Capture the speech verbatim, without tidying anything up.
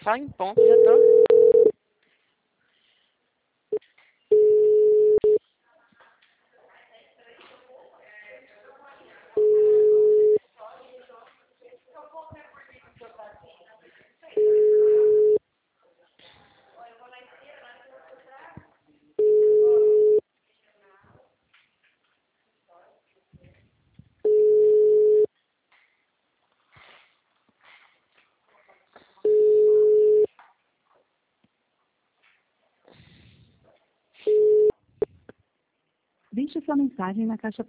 só em ponto, já tô. Deixe sua mensagem na caixa